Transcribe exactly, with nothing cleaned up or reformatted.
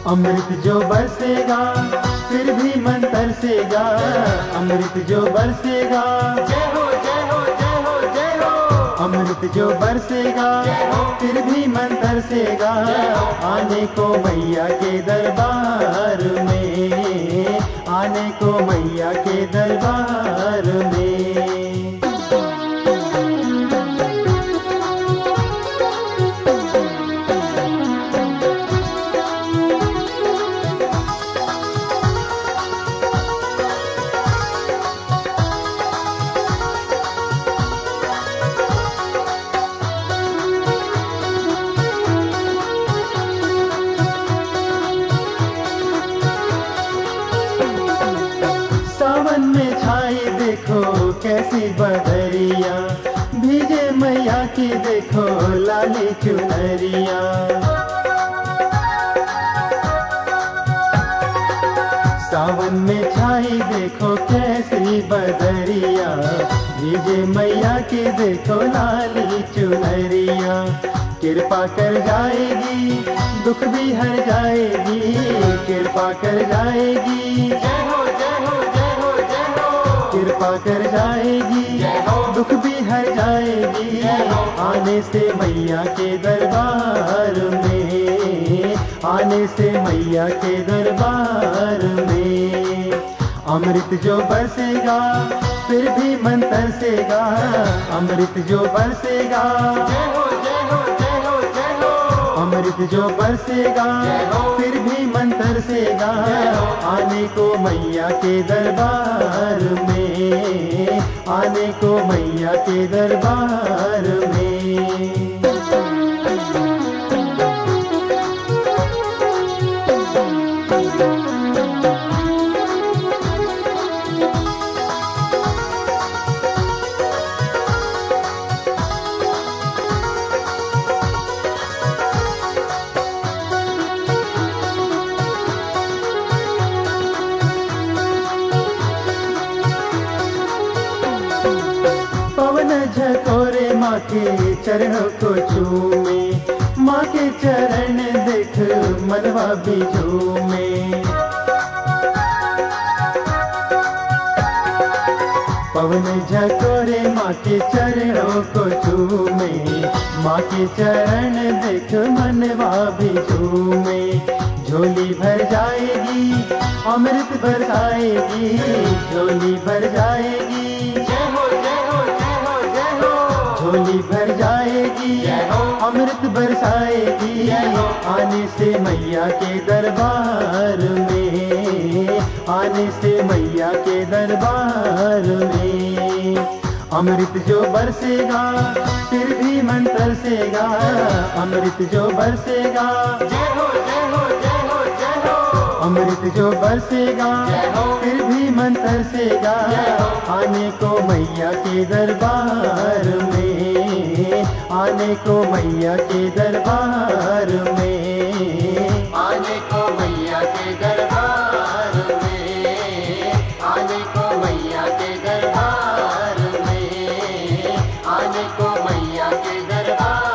अमृत जो बरसेगा फिर भी मन तरसेगा, अमृत जो बरसेगा, जय हो जय हो जय हो जय हो। अमृत जो बरसेगा फिर भी मन तरसेगा, आने को मैया के दरबार में, आने को मैया के दरबार में। सावन में छाई देखो कैसी बदरिया, भीगे मैया की देखो लाली चुनरिया। सावन में छाई देखो कैसी बदरिया, भीगे मैया की देखो लाली चुनरिया। कृपा कर जाएगी दुख भी हर जाएगी, कृपा कर जाएगी, जय हो जय हो जय हो जय हो। कृपा कर जाएगी जय हो। दुख भी हर जाएगी, जय हो। आने से मैया के दरबार में, आने से मैया के दरबार में। अमृत जो बरसेगा फिर भी मन तरसेगा, अमृत जो बरसेगा, जय हो जय हो जय हो जय हो। अमृत जो बरसेगा जय हो। फिर भी मन तरसेगा, जय हो। आने को मैया के दरबार में, आने को मैया के दरबार में। पवन झकोरे माँ के चरणों को चूमे, माँ के चरण देख मनवा भी झूमे। पवन झकोरे माँ के चरणों को चूमे, माँ के चरण देख मनवा भी झूमे। झोली भर जाएगी अमृत बरसाएगी, झोली भर जाएगी, जय हो जय हो जय हो जय हो। झोली भर जाएगी जय हो। अमृत बरसाएगी, जय हो। आने से मैया के दरबार में, आने से मैया के दरबार में। अमृत जो बरसेगा फिर भी मन तरसेगा, अमृत जो बरसेगा, जय हो जय हो जय हो जय हो। अमृत जो बरसेगा जय हो। फिर भी मन तरसेगा, जय हो। आने को मैया के दरबार में, आने को मैया के दरबार में, आने को मैया के दरबार में, आने को मैया के दरबार में, आने को मैया के दरबार